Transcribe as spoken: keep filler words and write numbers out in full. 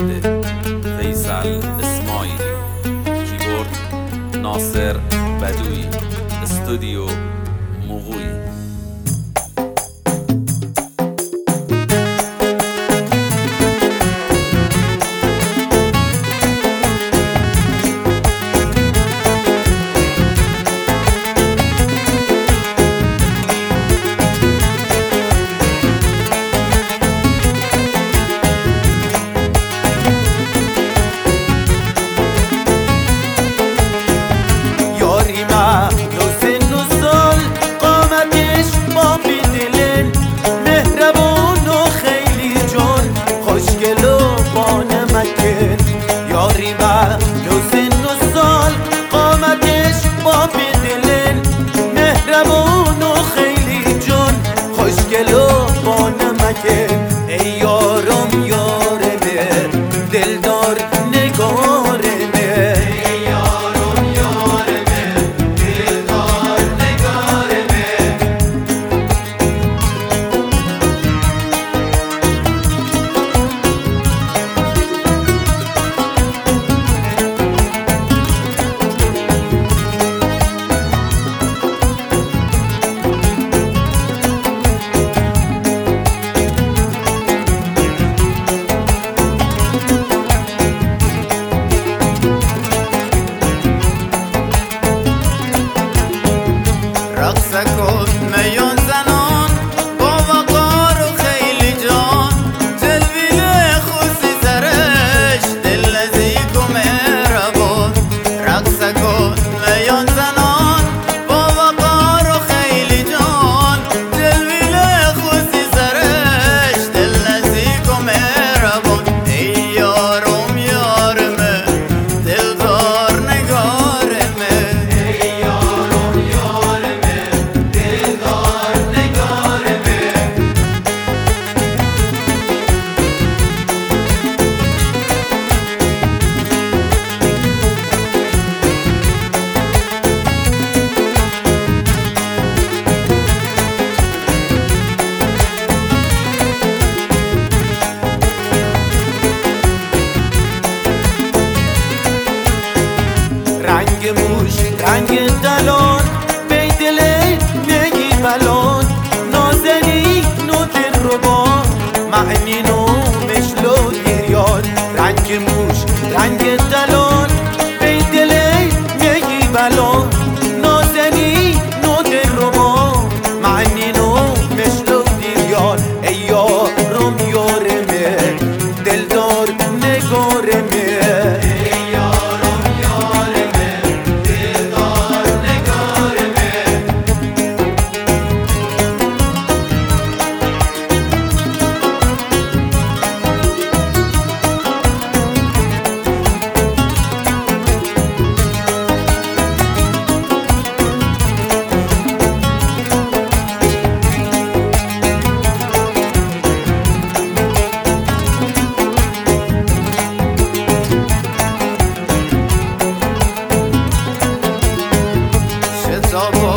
آورده فیصل اسماعیلی، کیبورد ناصر بدوی، استودیو مغوی. ای یارم یارمه دلدار نگارمه، ای یارم یارمه دلدار نگارمه. رقص کن میان زنان با وقار و خیلی جان، جلویل خوشی سرش دل نزدیک و مهربان. رقص کن میان زنان با وقار و خیلی جان، جلویل خوشی سرش دل نزدیک و مهربان. ای یارم یارمه دلدار نگارمه، ای یارم یارمه دلدار نگارمه. رنگ موش رنگ دلان بی دلی میگی بلان، نازنی نو دل رو با معنی نو مشلو گریان. رنگ موش رنگ دلان بی دلی میگی بلان، نازنی نو دل رو با معنی نو مشلو گریان. ای یارم یارمه دلدار نگارمه، شتاب